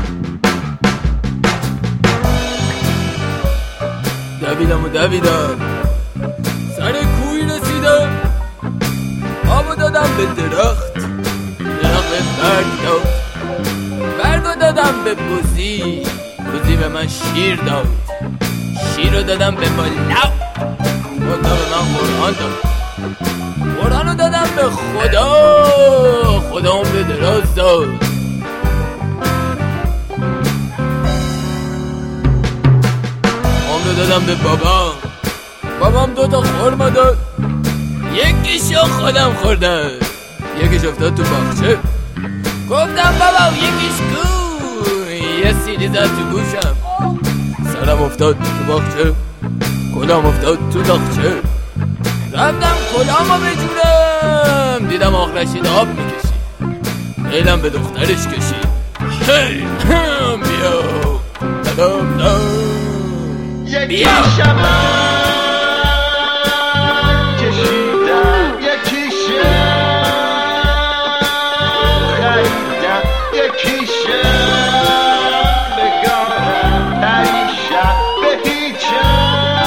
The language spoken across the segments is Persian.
دویدم سر کوی رسیدم، آبو دادم به درخت به برگ داد، برگو دادم به بوزی به من شیر داد، شیر رو دادم به ملا به من قرآن داد، قرآن رو دادم به خدا اون به دراز داد. دادم به بابام 2 خرما داد، یکیشو خودم خوردم، یکیش افتاد تو باغچه، گفتم بابا یکیش کو، یه سیلی زد تو گوشم، سرم افتاد تو باغچه، کلام افتاد تو داغچه، رفتم کلامو بجورم، دیدم آق رشید آب میکشی، ایلم به دخترش کشید، بیا یکی شمع کشیدم، یکی شمع خریدم، یکی شمع بگارم پریشم، به هیچم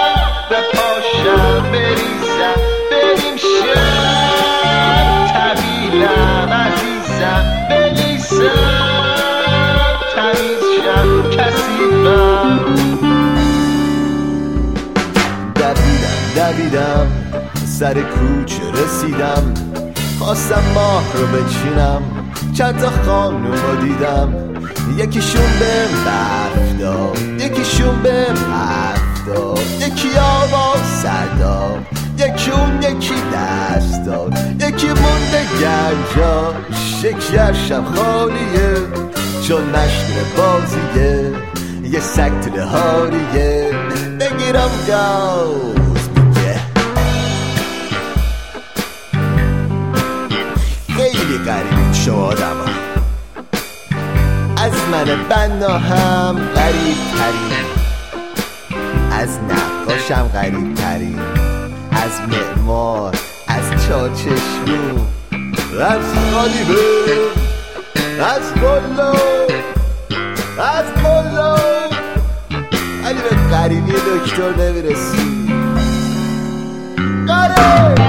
بپاشم بریزم، بریم شم طویلم عزیزم، بلیسم تمیز شم کسیبم. دویدم سر کوچه رسیدم، خواستم ماه رو بچینم، چند تا خانوم رو دیدم، یکیشون بهم برف داد، یکیشون بهم حرف داد، یکی آواز سر داد، یکی اون یکی دست داد، یکی مونده گنجا، شکرشم خالیه چون مشغول بازیه، یه سگ تو دهاریه بگیرم گاز. خیلی غریبید شما آدم ها، از من بنا هم غریب ترین، از نقاشم غریب ترین، از معمار، از چاچشمو، از غالیبه، از ملا، ولی به غریبی دکتر نمیرسی.